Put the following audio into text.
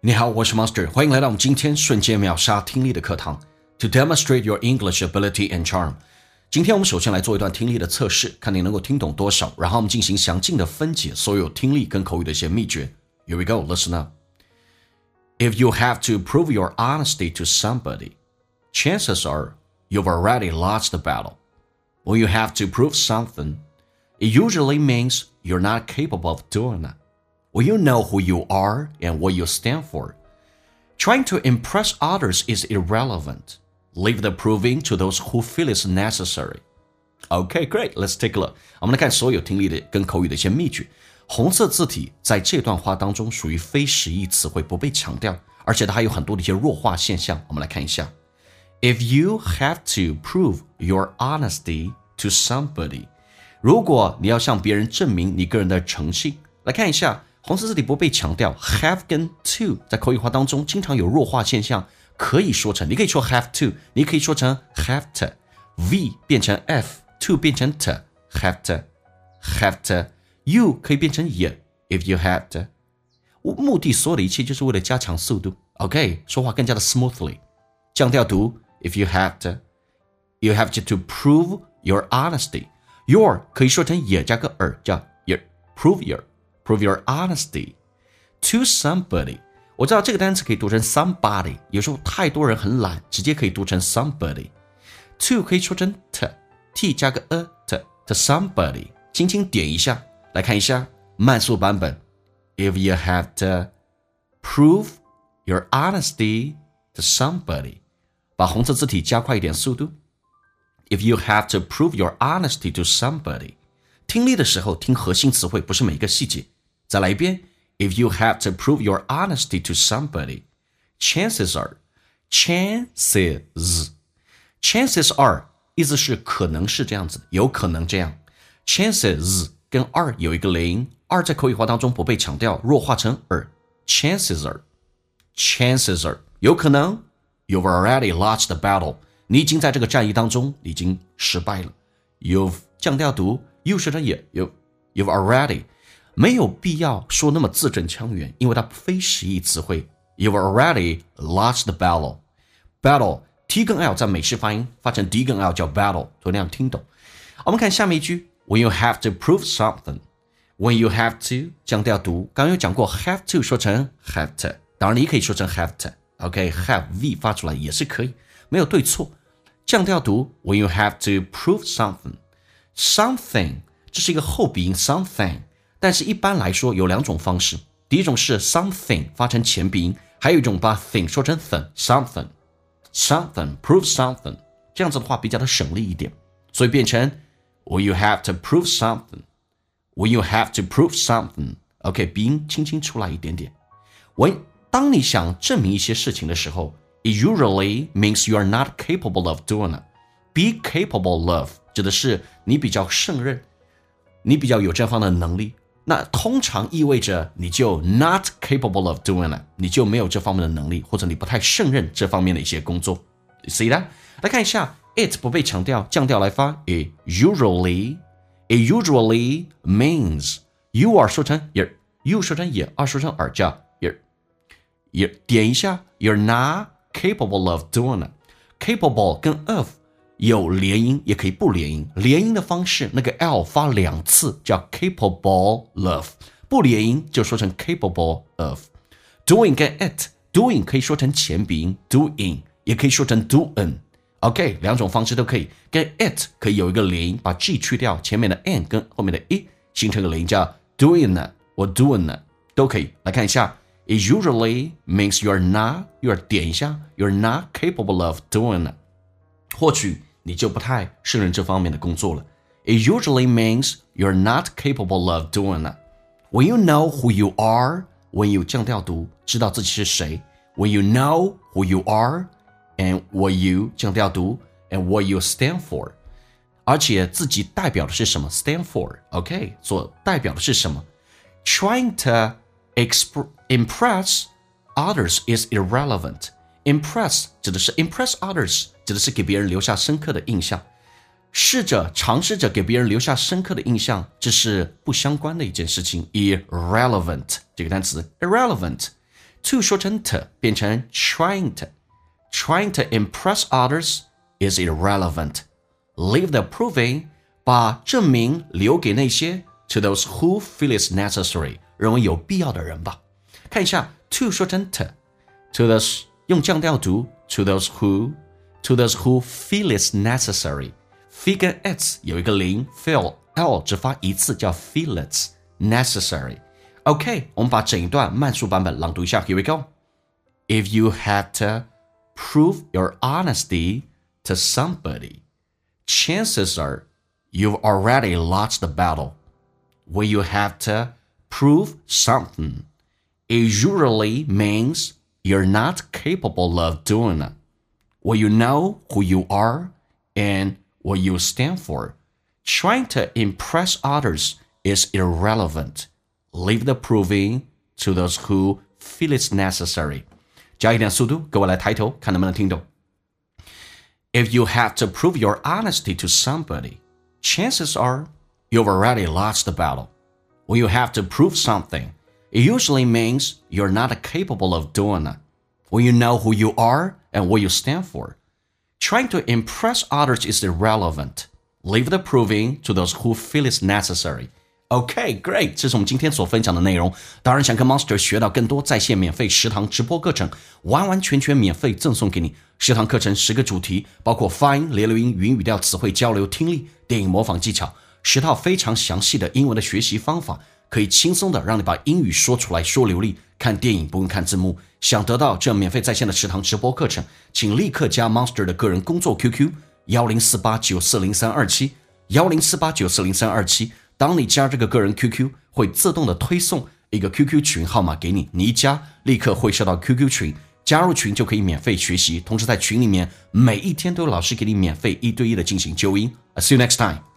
你好，我是 Monster， 欢迎来到我们今天瞬间秒杀听力的课堂。To demonstrate your English ability and charm， 今天我们首先来做一段听力的测试，看你能够听懂多少，然后我们进行详尽的分解所有听力跟口语的一些秘诀。Here we go, listen up. If you have to prove your honesty to somebody, chances are you've already lost the battle. When you have to prove something, it usually means you're not capable of doing it. When you know who you are and what you stand for, trying to impress others is irrelevant. Leave the proving to those who feel it's necessary. Okay, great. Let's take a look. 我们来看所有听力的跟口语的一些秘诀。红色字体在这段话当中属于非实义词汇，不被强调，而且它还有很多的一些弱化现象。我们来看一下。If you have to prove your honesty to somebody， 如果你要向别人证明你个人的诚信，来看一下。红色字体不被强调 have 跟 to 在口语化当中经常有弱化现象，可以说成，你可以说 have to， 你可以说成 have to， v 变成 f， to 变成 t， have to， you 可以变成也 if you have to， 目的所有的一切就是为了加强速度 OK， 说话更加的 smoothly， 降调读 if you have to， you have to prove your honesty， your 可以说成也加个 叫 your prove your honesty to somebody。 我知道这个单词可以读成 somebody， 有时候太多人很懒，直接可以读成 somebody。 to 可以说成 t 加个 to somebody， 轻轻点一下，来看一下慢速版本。 If you have to prove your honesty to somebody， 把红色字体加快一点速度。 If you have to prove your honesty to somebody， 听力的时候听核心词汇，不是每一个细节。再来一遍 If you have to prove your honesty to somebody, chances are意思是可能是這樣子，有可能這樣。 chances 跟 are 有一個連音， are 在口語化當中不被強調，弱化成 chances are 有可能 You've already lost the battle， 你已經在這個戰役當中已經失敗了。 You've 降調讀 you 說成也 You've already，没有必要说那么字正腔圆，因为它非实义词汇。 You've already lost the battle. Battle T 跟 L 在美式发音发成 D 跟 L 叫 battle， 昨天听懂。我们看下面一句 When you have to prove something， When you have to 降调读，刚刚有讲过 have to 说成 have to， 当然你可以说成 have to OK， have V 发出来也是可以，没有对错。降调读 When you have to prove something， 这是一个后鼻音 something，但是一般来说有两种方式，第一种是 something 发成前鼻音，还有一种把 thing 说成 something prove something， 这样子的话比较的省力一点，所以变成 when you have to prove something OK， 鼻音轻轻出来一点点。当你想证明一些事情的时候 it usually means you are not capable of doing it。 be capable of 指的是你比较胜任，你比较有这方的能力，那通常意味着你就 not capable of doing it， 你就没有这方面的能力，或者你不太胜任这方面的一些工作。 See that？ 来看一下 it 不被强调，降调来发 it usually means you are 说成 you 说成也，are 说成耳叫 也点一下 you're not capable of doing it。 capable 跟 of有连音也可以不连音，连音的方式那个 L 发2次叫 capable of， 不连音就说成 capable of。 doing 跟 it， doing 可以说成前鼻音 doing， 也可以说成 doing OK， 两种方式都可以。跟 it 可以有一个连音，把 G 去掉，前面的 n 跟后面的 e 形成个连音叫 doing it 或 doing it 都可以。来看一下 it usually means you're 点一下 you're not capable of doing it， 或许你就不太胜任这方面的工作了。 It usually means you're not capable of doing it. When you know who you are, when you 降调读，知道自己是谁。 When you know who you are and what you 降调读 and what you stand for， 而且自己代表的是什么 stand for OK， 所代表的是什么。 Trying to impress others is irrelevant。 Impress 指的是 impress others， 指的是给别人留下深刻的印象。尝试着给别人留下深刻的印象，这是不相关的一件事情。 Irrelevant 这个单词 irrelevant to 说成 to 变成 trying to impress others is irrelevant. Leave the proving, 把证明留给那些 to those who feel it's necessary, 认为有必要的人吧。看一下 to 说成 to those 用降调读 to those who feel it's necessary. feel 跟 it's 有一个零 feel L 只发一次叫 feel it's necessary. OK, 我们把整一段慢速版本朗读一下。Here we go. If you had to prove your honesty to somebody, chances are you've already lost the battle. When you have to prove something, it usually means you're not capable of doing it. When you know who you are and what you stand for, trying to impress others is irrelevant. Leave the proving to those who feel it's necessary. 加一点速度，各位来抬头，看能不能听懂。If you have to prove your honesty to somebody, chances are you've already lost the battle. When you have to prove something, it usually means you're not capable of doing it. When you know who you are and what you stand for, trying to impress others is irrelevant. Leave the proving to those who feel it's necessary. OK, great. 这是我们今天所分享的内容。当然想跟 Monster 学到更多在线免费10堂直播课程，完完全全免费赠送给你。10堂课程10个主题，包括发音、连留音、语音语调、词汇交流、听力、电影模仿技巧，10套非常详细的英文的学习方法，可以轻松的让你把英语说出来，说流利。看电影不用看字幕。想得到这免费在线的10堂直播课程，请立刻加 Monster 的个人工作 QQ 1048940327 1048940327。当你加这个个人 QQ， 会自动的推送一个 QQ 群号码给你，你一加立刻会收到 QQ 群，加入群就可以免费学习，同时在群里面每一天都有老师给你免费1对1的进行纠音。See you next time.